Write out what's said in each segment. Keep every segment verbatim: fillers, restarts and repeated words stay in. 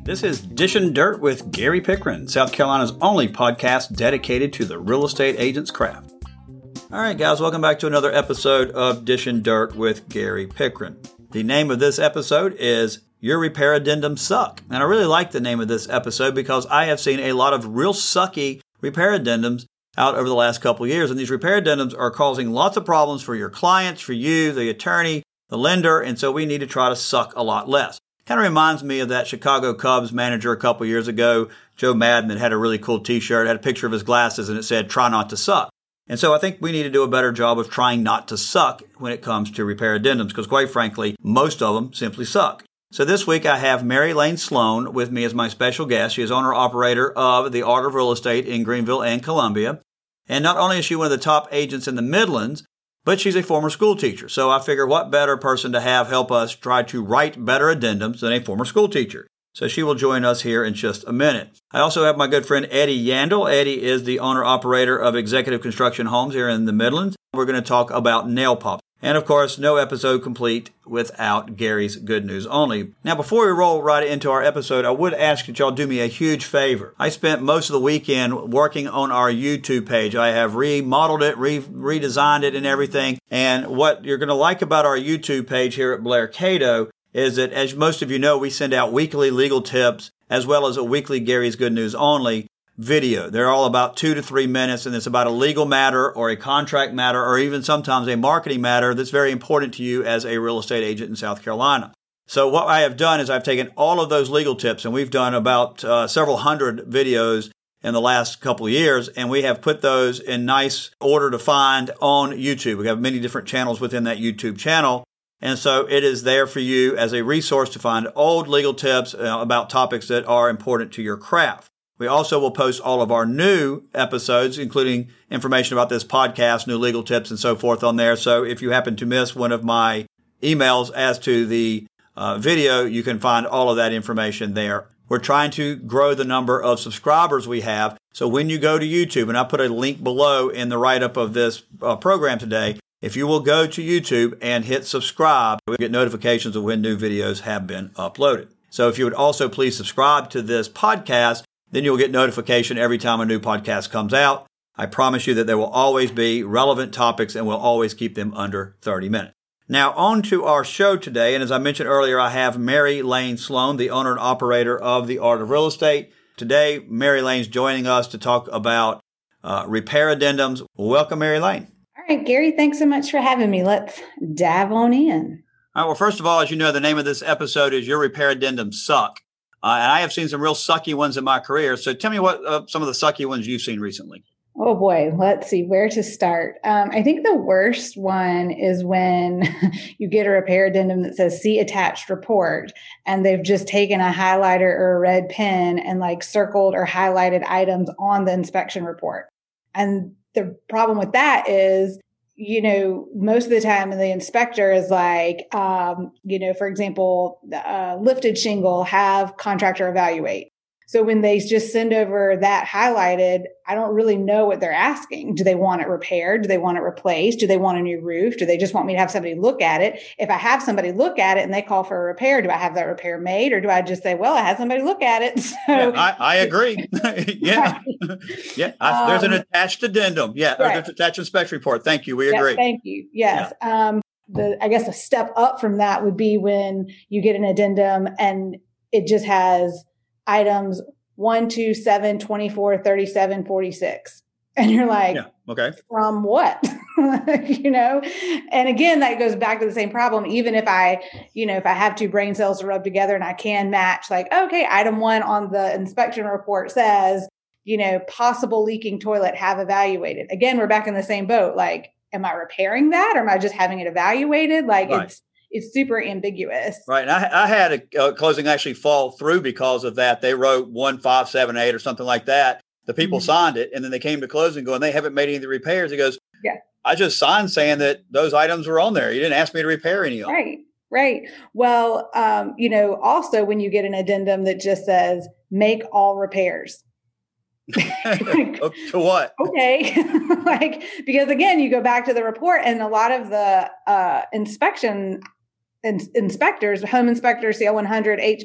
This is Dishin' Dirt with Gary Pickren, South Carolina's only podcast dedicated to the real estate agent's craft. All right, guys, welcome back to another episode of Dishin' Dirt with Gary Pickren. The name of this episode is Your Repair Addendums Suck. And I really like the name of this episode because I have seen a lot of real sucky repair addendums out over the last couple of years. And these repair addendums are causing lots of problems for your clients, for you, the attorney, the lender. And so we need to try to suck a lot less. Kind of reminds me of that Chicago Cubs manager a couple of years ago, Joe Madden, that had a really cool t-shirt, had a picture of his glasses, and it said, try not to suck. And so I think we need to do a better job of trying not to suck when it comes to repair addendums, because quite frankly, most of them simply suck. So this week I have Mary Lane Sloan with me as my special guest. She is owner-operator of The Art of Real Estate in Greenville and Columbia. And not only is she one of the top agents in the Midlands, but she's a former school teacher. So I figure what better person to have help us try to write better addendums than a former school teacher. So she will join us here in just a minute. I also have my good friend Eddie Yandel. Eddie is the owner-operator of Executive Construction Homes here in the Midlands. We're going to talk about nail pops. And of course, no episode complete without Gary's Good News Only. Now, before we roll right into our episode, I would ask that y'all do me a huge favor. I spent most of the weekend working on our YouTube page. I have remodeled it, re- redesigned it and everything. And what you're going to like about our YouTube page here at Blair Cato is that, as most of you know, we send out weekly legal tips as well as a weekly Gary's Good News Only video. They're all about two to three minutes, and it's about a legal matter or a contract matter or even sometimes a marketing matter that's very important to you as a real estate agent in South Carolina. So what I have done is I've taken all of those legal tips, and we've done about uh, several hundred videos in the last couple of years, and we have put those in nice order to find on YouTube. We have many different channels within that YouTube channel. And so it is there for you as a resource to find old legal tips uh, about topics that are important to your craft. We also will post all of our new episodes, including information about this podcast, new legal tips, and so forth on there. So if you happen to miss one of my emails as to the uh, video, you can find all of that information there. We're trying to grow the number of subscribers we have. So when you go to YouTube, and I put a link below in the write-up of this uh, program today, if you will go to YouTube and hit subscribe, you'll get notifications of when new videos have been uploaded. So if you would also please subscribe to this podcast, then you'll get notification every time a new podcast comes out. I promise you that there will always be relevant topics and we'll always keep them under thirty minutes. Now on to our show today. And as I mentioned earlier, I have Mary Lane Sloan, the owner and operator of The Art of Real Estate. Today, Mary Lane's joining us to talk about uh, repair addendums. Welcome, Mary Lane. All right, Gary, thanks so much for having me. Let's dive on in. All right, well, first of all, as you know, the name of this episode is Your Repair Addendums Suck. Uh, and I have seen some real sucky ones in my career. So tell me what uh, some of the sucky ones you've seen recently. Oh, boy. Let's see where to start. Um, I think the worst one is when you get a repair addendum that says see attached report, and they've just taken a highlighter or a red pen and like circled or highlighted items on the inspection report. And the problem with that is, you know, most of the time the inspector is like, um, you know, for example, uh, lifted shingle, have contractor evaluate. So when they just send over that highlighted, I don't really know what they're asking. Do they want it repaired? Do they want it replaced? Do they want a new roof? Do they just want me to have somebody look at it? If I have somebody look at it and they call for a repair, do I have that repair made? Or do I just say, well, I had somebody look at it? So yeah, I, I agree. yeah. yeah. I, there's an attached addendum. Yeah. Right. Or there's an attached inspection report. Thank you. We yes, agree. Thank you. Yes. Yeah. Um, the, I guess a step up from that would be when you get an addendum and it just has items one, two, seven, twenty-four, thirty-seven, forty-six. And you're like, yeah, okay. From what? you know? And again, that goes back to the same problem. Even if I, you know, if I have two brain cells to rub together and I can match like, okay, item one on the inspection report says, you know, possible leaking toilet, have evaluated. Again, we're back in the same boat. Like, am I repairing that or am I just having it evaluated? Like right. it's, It's super ambiguous. Right. And I, I had a, a closing actually fall through because of that. They wrote one five seven eight or something like that. The people mm-hmm. signed it, and then they came to closing going, they haven't made any of the repairs. He goes, yeah, I just signed saying that those items were on there. You didn't ask me to repair any of them. Right. Right. Well, um, you know, also when you get an addendum that just says make all repairs. like, to what? Okay. like, because again, you go back to the report and a lot of the uh, inspection in- inspectors, home inspectors, C L one hundred, H V A C,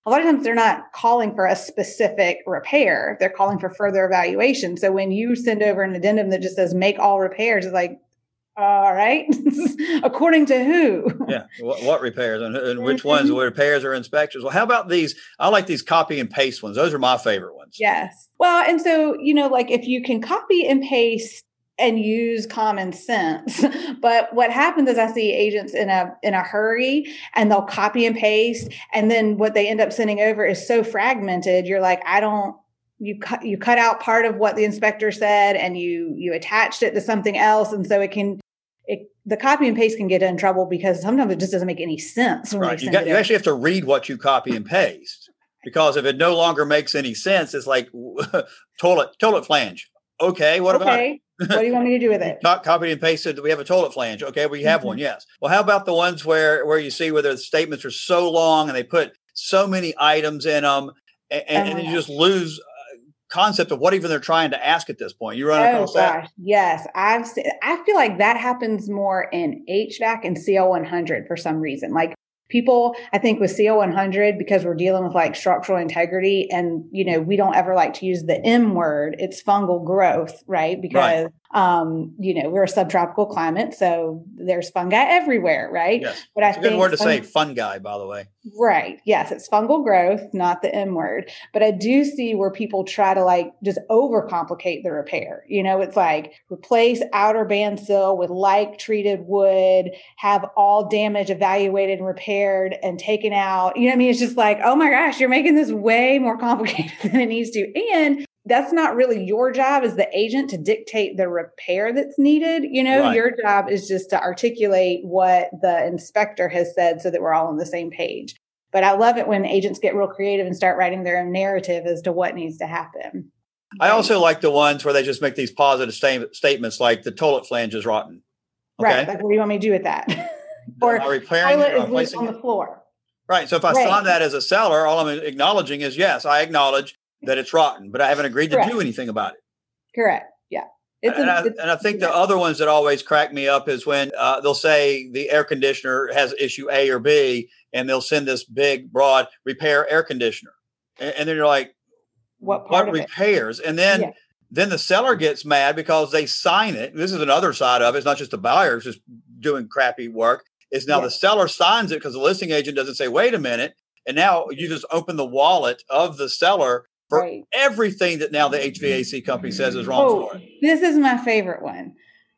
a lot of times they're not calling for a specific repair. They're calling for further evaluation. So when you send over an addendum that just says make all repairs, it's like, all right, according to who? Yeah, what, what repairs and, and which ones? What repairs or inspections? Well, how about these? I like these copy and paste ones. Those are my favorite ones. Yes. Well, and so, you know, like if you can copy and paste and use common sense. But what happens is I see agents in a in a hurry and they'll copy and paste. And then what they end up sending over is so fragmented. You're like, I don't, you cut, you cut out part of what the inspector said and you, you attached it to something else. And so it can, it, the copy and paste can get in trouble because sometimes it just doesn't make any sense. When right. they You, send got, it you over. actually have to read what you copy and paste because if it no longer makes any sense, it's like toilet, toilet flange. Okay. What okay. about it? What do you want me to do with it? Not copied and pasted. We have a toilet flange. Okay, we have mm-hmm. one. Yes. Well, how about the ones where where you see where the statements are so long and they put so many items in them, and, and, and you just lose uh, concept of what even they're trying to ask at this point. You run across oh, gosh. that? Yes, I've. Seen, I feel like that happens more in H V A C and C L one hundred for some reason. Like people, I think with C L one hundred, because we're dealing with like structural integrity and, you know, we don't ever like to use the M word. It's fungal growth, right? Because, right. um, you know, we're a subtropical climate. So there's fungi everywhere, right? Yes. But it's I a good think word to fun- say, fungi, by the way. Right. Yes. It's fungal growth, not the M word. But I do see where people try to like just overcomplicate the repair. You know, it's like replace outer bandsill with like treated wood, have all damage evaluated and repaired and taken out. You know what I mean? It's just like, oh my gosh, you're making this way more complicated than it needs to. And that's not really your job as the agent to dictate the repair that's needed. You know, right. Your job is just to articulate what the inspector has said so that we're all on the same page. But I love it when agents get real creative and start writing their own narrative as to what needs to happen. I right. also like the ones where they just make these positive sta- statements like the toilet flange is rotten. Okay? Right. Like, what do you want me to do with that? Or repairing toilet it, is loose on the floor. Right. So if I right. sign that as a seller, all I'm acknowledging is, yes, I acknowledge that it's rotten, but I haven't agreed to Correct. do anything about it. Correct. Yeah. It's and, a, I, it's, and I think yeah. the other ones that always crack me up is when uh, they'll say the air conditioner has issue A or B, and they'll send this big, broad repair air conditioner. And, and then you're like, what, part what of repairs? It? And then yeah. then the seller gets mad because they sign it. This is another side of it. It's not just the buyer just doing crappy work. It's now yeah. the seller signs it because the listing agent doesn't say, wait a minute. And now you just open the wallet of the seller for right. everything that now the H V A C company says is wrong oh, for it. This is my favorite one.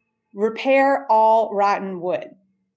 Repair all rotten wood.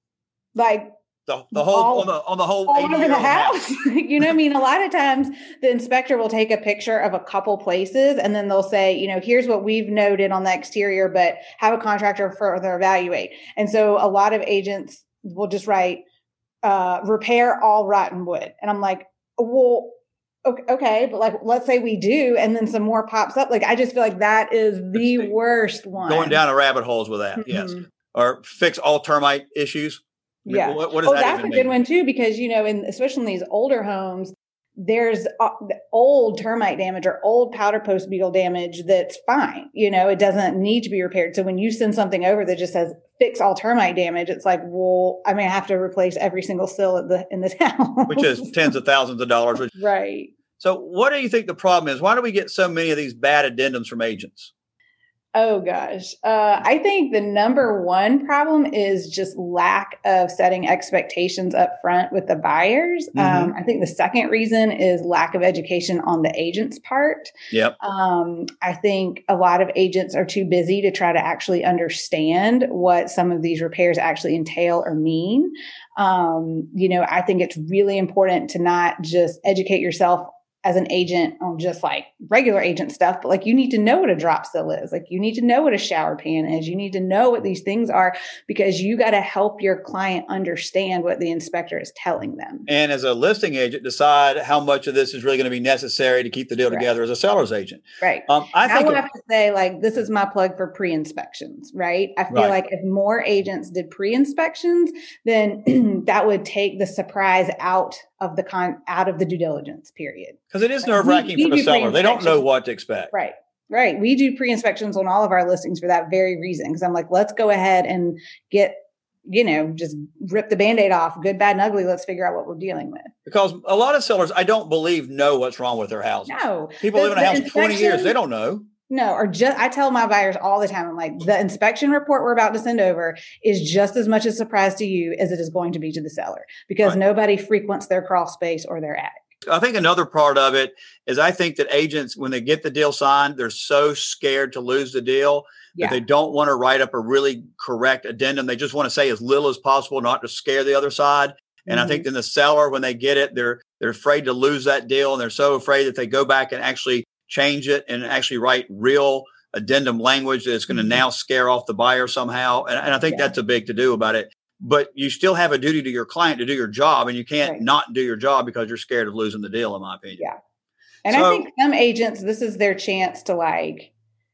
Like the, the whole all, on the on the whole all over the house. house. You know what I mean? A lot of times the inspector will take a picture of a couple places and then they'll say, you know, here's what we've noted on the exterior, but have a contractor further evaluate. And so a lot of agents will just write uh, repair all rotten wood. And I'm like, well, okay, but like, let's say we do, and then some more pops up. Like, I just feel like that is the it's worst one. Going down a rabbit holes with that, mm-hmm. yes. Or fix all termite issues. I mean, yeah. What, what does oh, that that's even a good mean? one too, because, you know, in, especially in these older homes, there's uh, old termite damage or old powder post beetle damage that's fine. You know, it doesn't need to be repaired. So when you send something over that just says fix all termite damage, it's like, well, I mean, I have to replace every single sill at the, in this house. Which is tens of thousands of dollars. Which, right. So what do you think the problem is? Why do we get so many of these bad addendums from agents? Oh, gosh. Uh, I think the number one problem is just lack of setting expectations up front with the buyers. Mm-hmm. Um, I think the second reason is lack of education on the agent's part. Yep. Um, I think a lot of agents are too busy to try to actually understand what some of these repairs actually entail or mean. Um, you know, I think it's really important to not just educate yourself as an agent on just like regular agent stuff, but like you need to know what a drop sill is. Like you need to know what a shower pan is. You need to know what these things are because you got to help your client understand what the inspector is telling them. And as a listing agent, decide how much of this is really going to be necessary to keep the deal right. together as a seller's agent. Right. Um, I, I think would it, have to say like, this is my plug for pre-inspections, right? I feel right. like if more agents did pre-inspections, then that would take the surprise out of the con out of the due diligence period. Because it is nerve wracking for the seller. They don't know what to expect. Right. Right. We do pre-inspections on all of our listings for that very reason. Because I'm like, let's go ahead and get you know, just rip the Band-Aid off, good, bad, and ugly. Let's figure out what we're dealing with. Because a lot of sellers, I don't believe, know what's wrong with their houses. No. People The- live in a the house twenty years. They don't know. No, or just, I tell my buyers all the time, I'm like, the inspection report we're about to send over is just as much a surprise to you as it is going to be to the seller, because right. nobody frequents their crawl space or their attic. I think another part of it is I think that agents, when they get the deal signed, they're so scared to lose the deal yeah. that they don't want to write up a really correct addendum. They just want to say as little as possible, not to scare the other side. And mm-hmm. I think then the seller, when they get it, they're they're afraid to lose that deal. And they're so afraid that they go back and actually change it and actually write real addendum language that's going to mm-hmm. now scare off the buyer somehow. And, and I think yeah. that's a big to do about it. But you still have a duty to your client to do your job, and you can't right. not do your job because you're scared of losing the deal, in my opinion. Yeah. And so, I think some agents, this is their chance to like,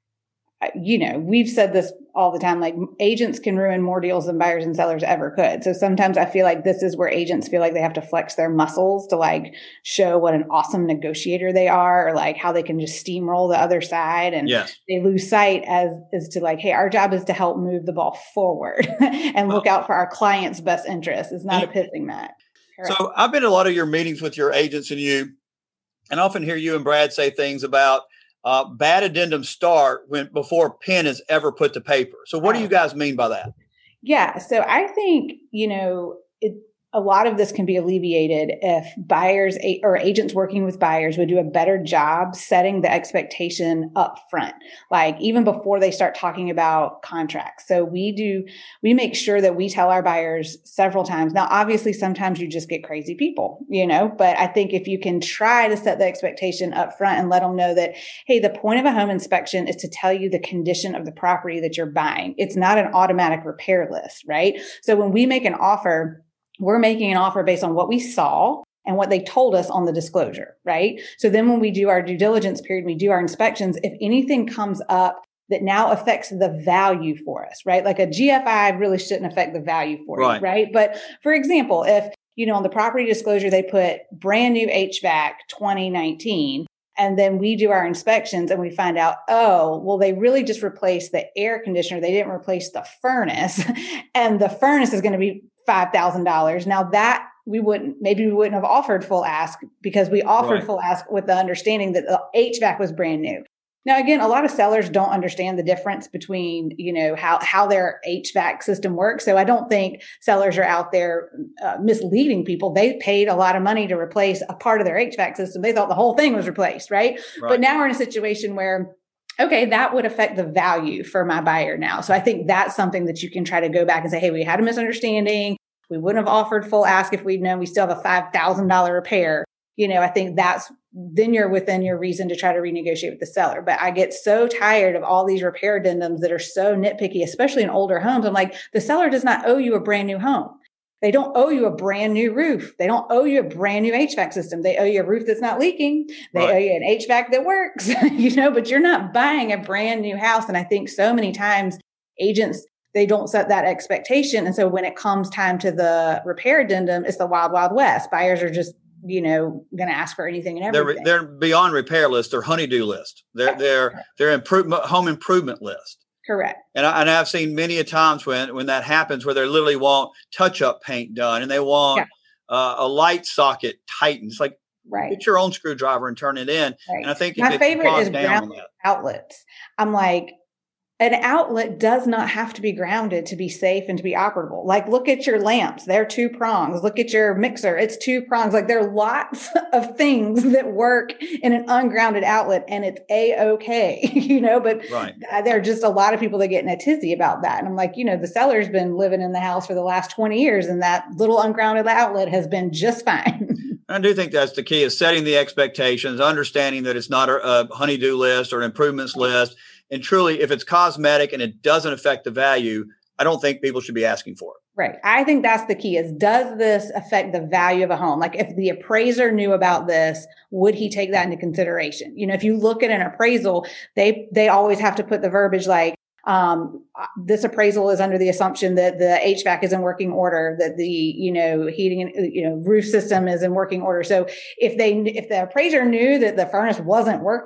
you know, we've said this all the time, like agents can ruin more deals than buyers and sellers ever could. So sometimes I feel like this is where agents feel like they have to flex their muscles to like show what an awesome negotiator they are, or like how they can just steamroll the other side. And yes. they lose sight as, as to like, hey, our job is to help move the ball forward and look out for our client's best interest. It's not a pissing match. Correct. So I've been to a lot of your meetings with your agents and you, and I often hear you and Brad say things about Uh, bad addendums start when before pen is ever put to paper. So what do you guys mean by that? Yeah. So I think, you know, it, a lot of this can be alleviated if buyers or agents working with buyers would do a better job setting the expectation up front, like even before they start talking about contracts. So we do, we make sure that we tell our buyers several times. Now, obviously, sometimes you just get crazy people, you know, but I think if you can try to set the expectation up front and let them know that, hey, the point of a home inspection is to tell you the condition of the property that you're buying. It's not an automatic repair list, right? So when we make an offer, we're making an offer based on what we saw and what they told us on the disclosure, right? So then when we do our due diligence period, we do our inspections, if anything comes up that now affects the value for us, right? Like a G F I really shouldn't affect the value for right. you, right? But for example, if, you know, on the property disclosure, they put brand new H V A C twenty nineteen, and then we do our inspections and we find out, oh, well, they really just replaced the air conditioner. They didn't replace the furnace. And the furnace is going to be five thousand dollars. Now that we wouldn't, maybe we wouldn't have offered full ask because we offered right. full ask with the understanding that the H V A C was brand new. Now, again, a lot of sellers don't understand the difference between, you know, how, how their H V A C system works. So I don't think sellers are out there uh, misleading people. They paid a lot of money to replace a part of their H V A C system. They thought the whole thing was replaced, right? right. But now we're in a situation where, okay, that would affect the value for my buyer now. So I think that's something that you can try to go back and say, hey, we had a misunderstanding. We wouldn't have offered full ask if we'd known we still have a five thousand dollars repair. You know, I think that's, then you're within your reason to try to renegotiate with the seller. But I get so tired of all these repair addendums that are so nitpicky, especially in older homes. I'm like, the seller does not owe you a brand new home. They don't owe you a brand new roof. They don't owe you a brand new H V A C system. They owe you a roof that's not leaking. They right. owe you an H V A C that works, you know, but you're not buying a brand new house. And I think so many times agents, they don't set that expectation. And so when it comes time to the repair addendum, it's the wild, wild west. Buyers are just, you know, going to ask for anything and everything. They're, they're beyond repair list. They're honeydew list. They're, they're, they're improvement, home improvement list. Correct. And, I, and I've seen many a times when, when that happens, where they literally want touch-up paint done and they want yeah. uh, a light socket tightened. It's like, right. get your own screwdriver and turn it in. Right. And I think my favorite is ground outlets. I'm like, an outlet does not have to be grounded to be safe and to be operable. Like, look at your lamps. They're two prongs. Look at your mixer. It's two prongs. Like, there are lots of things that work in an ungrounded outlet, and it's A-okay, you know, but right. there are just a lot of people that get in a tizzy about that. And I'm like, you know, the seller's been living in the house for the last twenty years, and that little ungrounded outlet has been just fine. I do think that's the key, is setting the expectations, understanding that it's not a, a honeydew list or an improvements list. And truly, if it's cosmetic and it doesn't affect the value, I don't think people should be asking for it. Right. I think that's the key, is does this affect the value of a home? Like, if the appraiser knew about this, would he take that into consideration? You know, if you look at an appraisal, they they always have to put the verbiage like, um, this appraisal is under the assumption that the H V A C is in working order, that the, you know, heating and, you know, roof system is in working order. So if they, if the appraiser knew that the furnace wasn't working,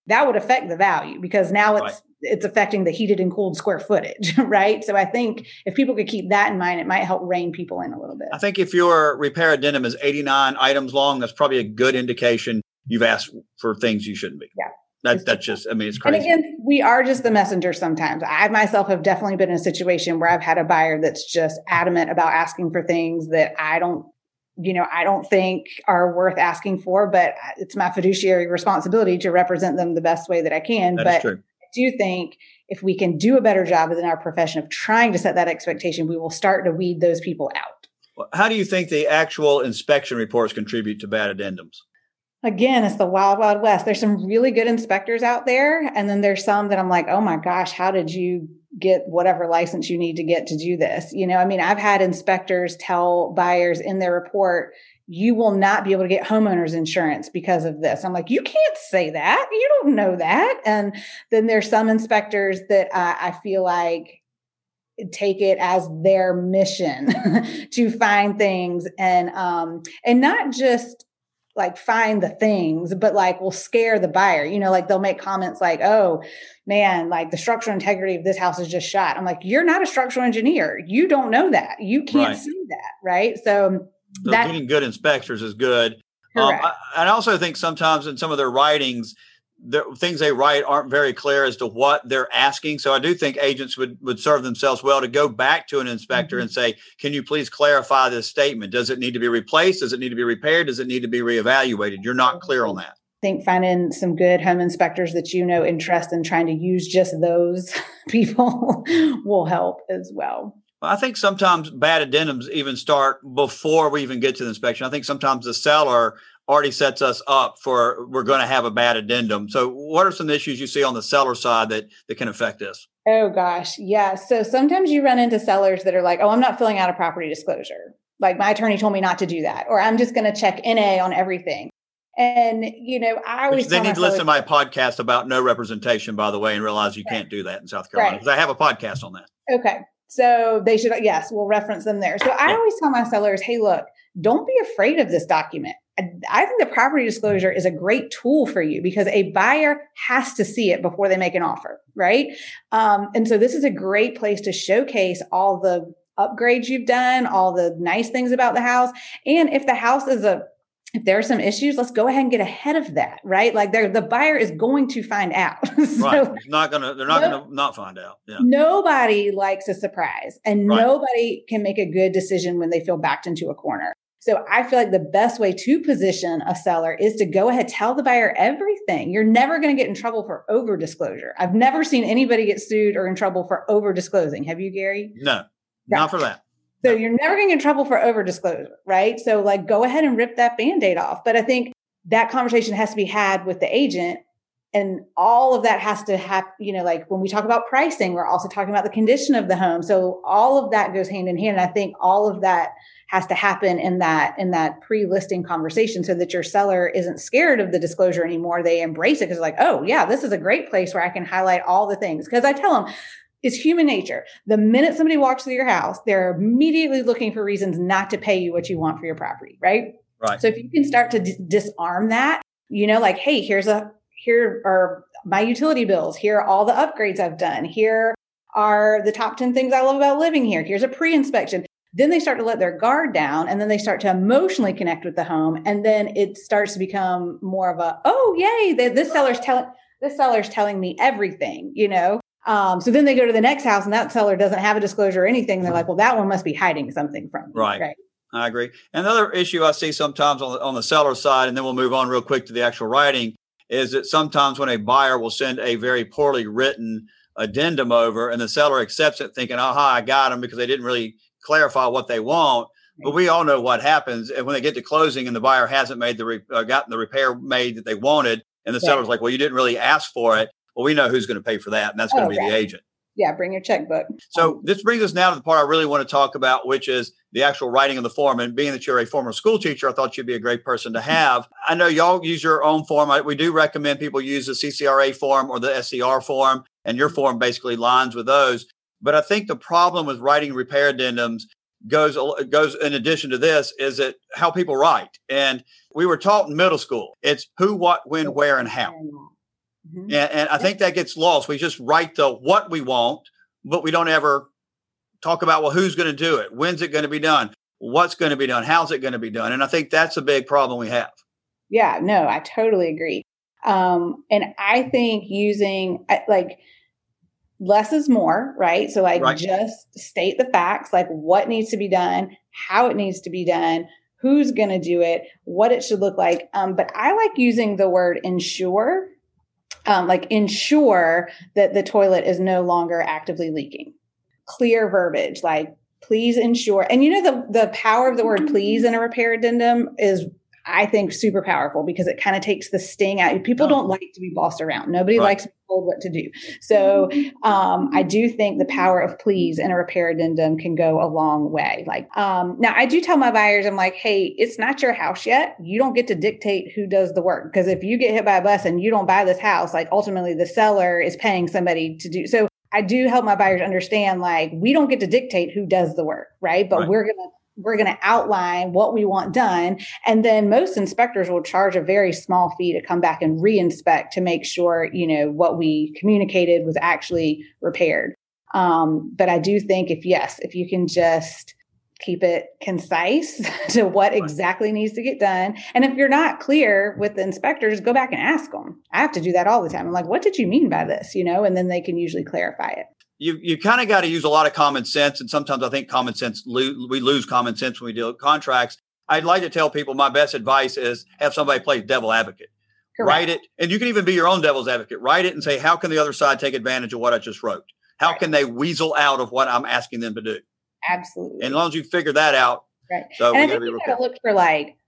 that would affect the value because now it's Right. it's affecting the heated and cooled square footage, right? So I think if people could keep that in mind, it might help rein people in a little bit. I think if your repair addendum is eighty-nine items long, that's probably a good indication you've asked for things you shouldn't be. Yeah. That, that's just, I mean, it's crazy. And again, we are just the messenger sometimes. I myself have definitely been in a situation where I've had a buyer that's just adamant about asking for things that I don't, you know, I don't think are worth asking for, but it's my fiduciary responsibility to represent them the best way that I can. That but is true. I do think if we can do a better job within our profession of trying to set that expectation, we will start to weed those people out. Well, how do you think the actual inspection reports contribute to bad addendums? Again, it's the wild, wild west. There's some really good inspectors out there. And then there's some that I'm like, oh my gosh, how did you get whatever license you need to get to do this? You know, I mean, I've had inspectors tell buyers in their report, you will not be able to get homeowners insurance because of this. I'm like, you can't say that. You don't know that. And then there's some inspectors that uh, I feel like take it as their mission to find things and, um, and not just like find the things, but like will scare the buyer. You know, like they'll make comments like, oh man, like the structural integrity of this house is just shot. I'm like, you're not a structural engineer. You don't know that. You can't Right. see that. Right. So, So that, getting good inspectors is good. Um, correct. I, I also think sometimes in some of their writings, the things they write aren't very clear as to what they're asking. So I do think agents would, would serve themselves well to go back to an inspector Mm-hmm. and say, can you please clarify this statement? Does it need to be replaced? Does it need to be repaired? Does it need to be reevaluated? You're not clear on that. I think finding some good home inspectors that you know and trust and trying to use just those people will help as well. I think sometimes bad addendums even start before we even get to the inspection. I think sometimes the seller already sets us up for we're going to have a bad addendum. So what are some issues you see on the seller side that, that can affect this? Oh gosh. Yeah. So sometimes you run into sellers that are like, oh, I'm not filling out a property disclosure. Like my attorney told me not to do that, or I'm just going to check N A on everything. And, you know, I always Which they tell need my to listen to sellers- my podcast about no representation, by the way, and realize you can't do that in South Carolina Right. because I have a podcast on that. Okay. So they should, yes, we'll reference them there. So I Yeah. always tell my sellers, hey, look, don't be afraid of this document. I, I think the property disclosure is a great tool for you because a buyer has to see it before they make an offer, right? Um, and so this is a great place to showcase all the upgrades you've done, all the nice things about the house. And if the house is a if there are some issues, let's go ahead and get ahead of that, right? Like they're, the buyer is going to find out. So Right. It's not gonna, they're not No. going to not find out. Yeah. nobody likes a surprise and Right. nobody can make a good decision when they feel backed into a corner. So I feel like the best way to position a seller is to go ahead, tell the buyer everything. You're never going to get in trouble for over disclosure. I've never seen anybody get sued or in trouble for over disclosing. Have you, Gary? No, not for that. So you're never going to get in trouble for over disclosure, right? So like go ahead and rip that Band-Aid off. But I think that conversation has to be had with the agent, and all of that has to happen. You know, like when we talk about pricing, we're also talking about the condition of the home. So all of that goes hand in hand. And I think all of that has to happen in that, in that pre-listing conversation so that your seller isn't scared of the disclosure anymore. They embrace it because like, oh yeah, this is a great place where I can highlight all the things. Because I tell them, it's human nature. The minute somebody walks through your house, they're immediately looking for reasons not to pay you what you want for your property, right? Right. So if you can start to d- disarm that, you know, like, hey, here's a, here are my utility bills. Here are all the upgrades I've done. Here are the top ten things I love about living here. Here's a pre-inspection. Then they start to let their guard down, and then they start to emotionally connect with the home. And then it starts to become more of a, oh, yay, they, this seller's telling, this seller's telling me everything, you know? Um, so then they go to the next house and that seller doesn't have a disclosure or anything. They're like, well, that one must be hiding something from me. Right. Right. I agree. Another issue I see sometimes on the, on the seller side, and then we'll move on real quick to the actual writing, is that sometimes when a buyer will send a very poorly written addendum over and the seller accepts it thinking, aha, I got them because they didn't really clarify what they want. But we all know what happens. And when they get to closing and the buyer hasn't made the re- uh, gotten the repair made that they wanted, and the Right. seller's like, well, you didn't really ask for it. Well, we know who's going to pay for that, and that's going to Oh, be right. the agent. Yeah. Bring your checkbook. So this brings us now to the part I really want to talk about, which is the actual writing of the form. And being that you're a former school teacher, I thought you'd be a great person to have. I know y'all use your own form. I, we do recommend people use the C C R A form or the S C R form, and your form basically lines with those. But I think the problem with writing repair addendums goes goes in addition to this is that how people write. And we were taught in middle school, it's who, what, when, where, and how. Mm-hmm. And, and I think that gets lost. We just write the what we want, but we don't ever talk about, well, who's going to do it? When's it going to be done? What's going to be done? How's it going to be done? And I think that's a big problem we have. Yeah, no, I totally agree. Um, and I think using like less is more, right? So like right. just state the facts, like what needs to be done, how it needs to be done, who's going to do it, what it should look like. Um, but I like using the word ensure, um, like ensure that the toilet is no longer actively leaking. Clear verbiage, like please ensure. And you know, the, the power of the word please in a repair addendum is, I think, super powerful because it kind of takes the sting out. People oh. don't like to be bossed around. Nobody right. likes to be told what to do. So um, I do think the power of please in a repair addendum can go a long way. Like um, now I do tell my buyers, I'm like, hey, it's not your house yet. You don't get to dictate who does the work. Because if you get hit by a bus and you don't buy this house, like ultimately the seller is paying somebody to do. So I do help my buyers understand, like, we don't get to dictate who does the work, right? But right. we're going to we're going to outline what we want done. And then most inspectors will charge a very small fee to come back and re-inspect to make sure, you know, what we communicated was actually repaired. Um, but I do think if, yes, if you can just keep it concise to what exactly needs to get done. And if you're not clear with the inspectors, go back and ask them. I have to do that all the time. I'm like, what did you mean by this? You know, and then they can usually clarify it. You you kind of got to use a lot of common sense. And sometimes I think common sense, lo- we lose common sense when we deal with contracts. I'd like to tell people my best advice is have somebody play devil advocate. Correct. Write it. And you can even be your own devil's advocate. Write it and say, how can the other side take advantage of what I just wrote? How right. can they weasel out of what I'm asking them to do? Absolutely. And as long as you figure that out. Right. So and we I think you got to look for like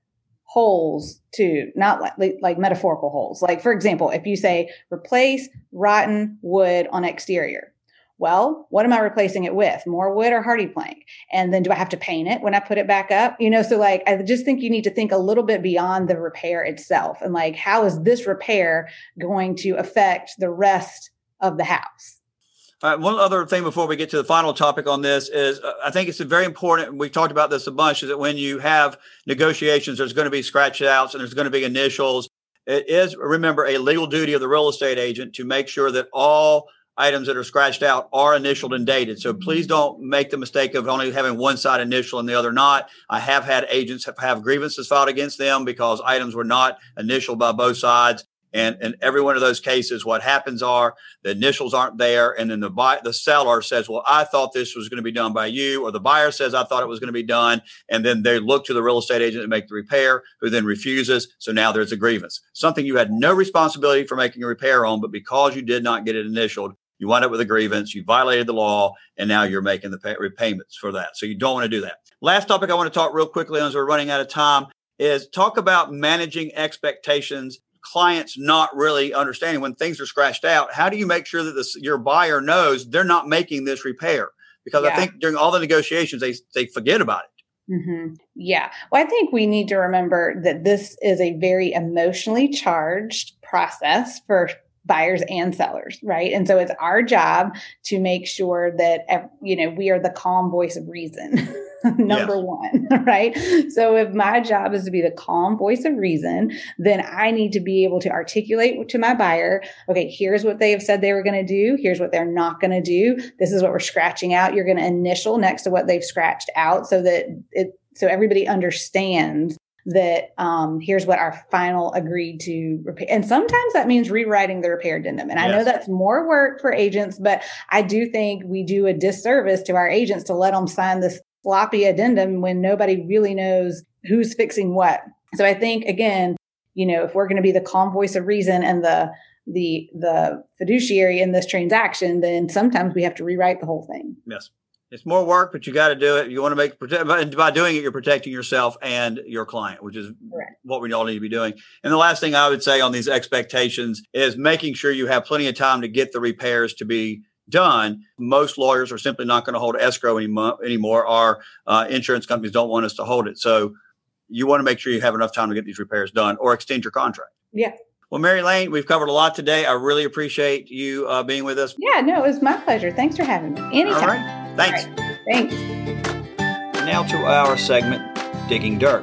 holes too, not like, like metaphorical holes. Like, for example, if you say replace rotten wood on exterior. Well, what am I replacing it with? More wood or hardy plank? And then do I have to paint it when I put it back up? You know, so like, I just think you need to think a little bit beyond the repair itself. And like, how is this repair going to affect the rest of the house? All right, one other thing before we get to the final topic on this is uh, I think it's very important, and we've talked about this a bunch, is that when you have negotiations, there's going to be scratch outs and there's going to be initials. It is, remember, a legal duty of the real estate agent to make sure that all items that are scratched out are initialed and dated. So please don't make the mistake of only having one side initial and the other not. I have had agents have, have grievances filed against them because items were not initialed by both sides. And in every one of those cases, what happens are the initials aren't there. And then the buy, the seller says, well, I thought this was going to be done by you. Or the buyer says, I thought it was going to be done. And then they look to the real estate agent to make the repair, who then refuses. So now there's a grievance, something you had no responsibility for making a repair on. But because you did not get it initialed, you wind up with a grievance. You violated the law. And now you're making the pay- repayments for that. So you don't want to do that. Last topic I want to talk real quickly on, as we're running out of time, is talk about managing expectations. Clients not really understanding when things are scratched out. How do you make sure that this, your buyer knows they're not making this repair? Because yeah. I think during all the negotiations, they they forget about it. Mm-hmm. Yeah. Well, I think we need to remember that this is a very emotionally charged process for buyers and sellers, right? And so it's our job to make sure that, you know, we are the calm voice of reason, number yes. one, right? So if my job is to be the calm voice of reason, then I need to be able to articulate to my buyer, okay, here's what they have said they were going to do. Here's what they're not going to do. This is what we're scratching out. You're going to initial next to what they've scratched out so that it, so everybody understands that um, here's what our final agreed to repair. And sometimes that means rewriting the repair addendum. And I yes. know that's more work for agents, but I do think we do a disservice to our agents to let them sign this floppy addendum when nobody really knows who's fixing what. So I think, again, you know, if we're going to be the calm voice of reason and the the the fiduciary in this transaction, then sometimes we have to rewrite the whole thing. Yes. It's more work, but you got to do it. You want to make, and by doing it, you're protecting yourself and your client, which is Correct. What we all need to be doing. And the last thing I would say on these expectations is making sure you have plenty of time to get the repairs to be done. Most lawyers are simply not going to hold escrow anymore. anymore. Our uh, insurance companies don't want us to hold it. So you want to make sure you have enough time to get these repairs done or extend your contract. Yeah. Well, Mary Lane, we've covered a lot today. I really appreciate you uh, being with us. Yeah, no, it was my pleasure. Thanks for having me. Anytime. All right. Thanks. All right. Thanks. Now to our segment, Digging Dirt.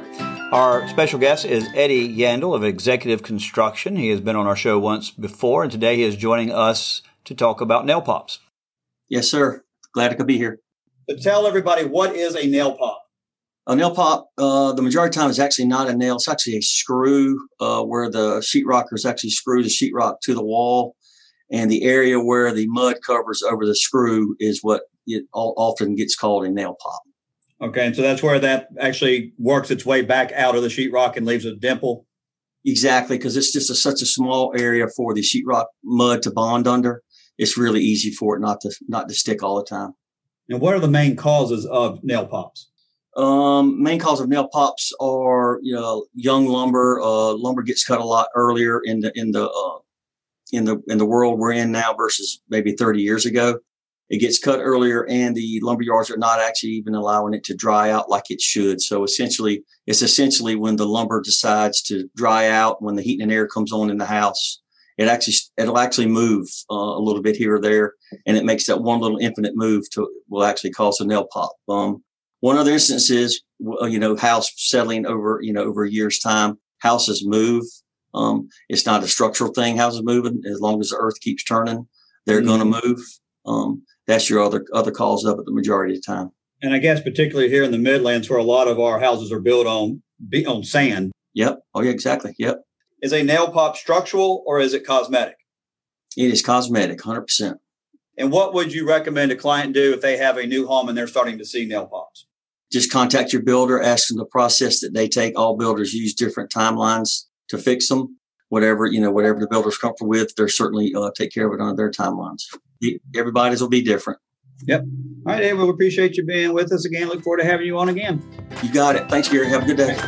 Our special guest is Eddie Yandel of Executive Construction. He has been on our show once before, and today he is joining us to talk about nail pops. Yes, sir. Glad I could be here. So tell everybody, what is a nail pop? A nail pop, uh, the majority of the time, is actually not a nail. It's actually a screw uh, where the sheetrockers actually screw the sheetrock to the wall, and the area where the mud covers over the screw is what it often gets called a nail pop. Okay, and so that's where that actually works its way back out of the sheetrock and leaves a dimple? Exactly, because it's just a, such a small area for the sheetrock mud to bond under. It's really easy for it not to not to stick all the time. And what are the main causes of nail pops? Um, main cause of nail pops are, you know, young lumber. Uh, lumber gets cut a lot earlier in the in the uh, in the in the world we're in now versus maybe thirty years ago. It gets cut earlier, and the lumber yards are not actually even allowing it to dry out like it should. So essentially, it's essentially when the lumber decides to dry out, when the heat and air comes on in the house, it actually it'll actually move uh, a little bit here or there, and it makes that one little infinite move to will actually cause a nail pop. Um, one other instance is, you know, house settling over, you know, over a year's time. Houses move. Um, it's not a structural thing. Houses moving as long as the earth keeps turning, they're mm-hmm. going to move. Um, that's your other other cause of it the majority of the time. And I guess particularly here in the Midlands, where a lot of our houses are built on on sand. Yep. Oh, yeah, exactly. Yep. Is a nail pop structural or is it cosmetic? It is cosmetic, one hundred percent. And what would you recommend a client do if they have a new home and they're starting to see nail pops? Just contact your builder, ask them the process that they take. All builders use different timelines to fix them. Whatever, you know, whatever the builder's comfortable with, they're certainly uh, take care of it on their timelines. Everybody's will be different. Yep. All right, Dave, we appreciate you being with us again. Look forward to having you on again. You got it. Thanks, Gary. Have a good day.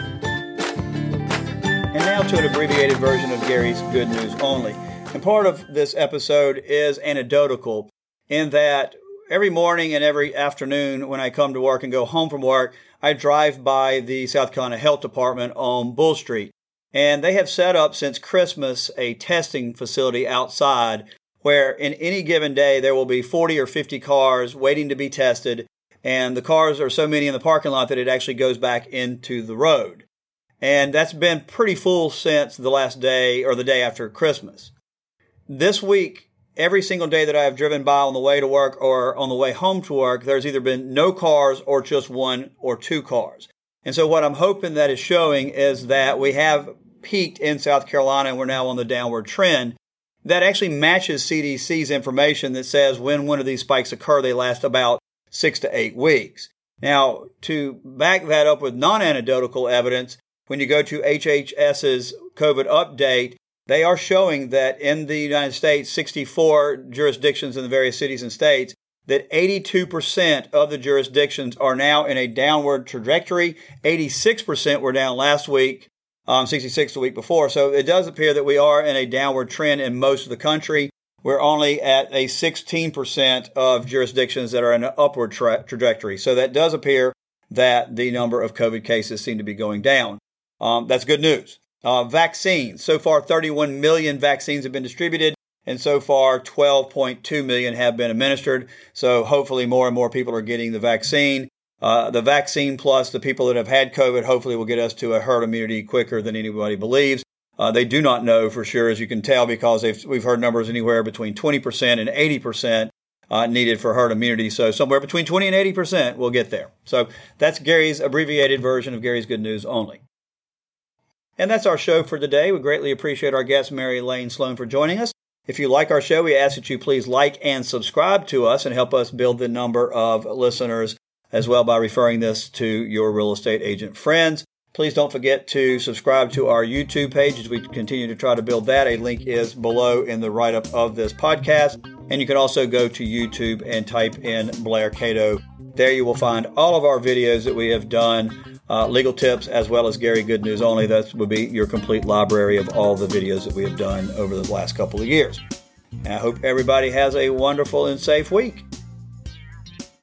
And now to an abbreviated version of Gary's Good News Only. And part of this episode is anecdotal in that every morning and every afternoon when I come to work and go home from work, I drive by the South Carolina Health Department on Bull Street. And they have set up since Christmas a testing facility outside where in any given day there will be forty or fifty cars waiting to be tested. And the cars are so many in the parking lot that it actually goes back into the road. And that's been pretty full since the last day or the day after Christmas. This week, every single day that I have driven by on the way to work or on the way home to work, there's either been no cars or just one or two cars. And so what I'm hoping that is showing is that we have peaked in South Carolina and we're now on the downward trend that actually matches C D C's information that says when one of these spikes occur, they last about six to eight weeks. Now, to back that up with non-anecdotal evidence, when you go to H H S's COVID update, they are showing that in the United States, sixty-four jurisdictions in the various cities and states, that eighty-two percent of the jurisdictions are now in a downward trajectory. eighty-six percent were down last week, um, sixty-six the week before. So it does appear that we are in a downward trend in most of the country. We're only at a sixteen percent of jurisdictions that are in an upward tra- trajectory. So that does appear that the number of COVID cases seem to be going down. Um, that's good news. Uh, vaccines. So far, thirty-one million vaccines have been distributed. And so far, twelve point two million have been administered. So hopefully more and more people are getting the vaccine. Uh, the vaccine plus the people that have had COVID hopefully will get us to a herd immunity quicker than anybody believes. Uh, they do not know for sure, as you can tell, because they've, we've heard numbers anywhere between twenty percent and eighty percent uh, needed for herd immunity. So somewhere between twenty and eighty percent we'll get there. So that's Gary's abbreviated version of Gary's Good News Only. And that's our show for today. We greatly appreciate our guest, Mary Lane Sloan, for joining us. If you like our show, we ask that you please like and subscribe to us and help us build the number of listeners as well by referring this to your real estate agent friends. Please don't forget to subscribe to our YouTube page as we continue to try to build that. A link is below in the write-up of this podcast. And you can also go to YouTube and type in Blair Cato. There you will find all of our videos that we have done, uh, legal tips, as well as Gary Good News Only. That would be your complete library of all the videos that we have done over the last couple of years. And I hope everybody has a wonderful and safe week.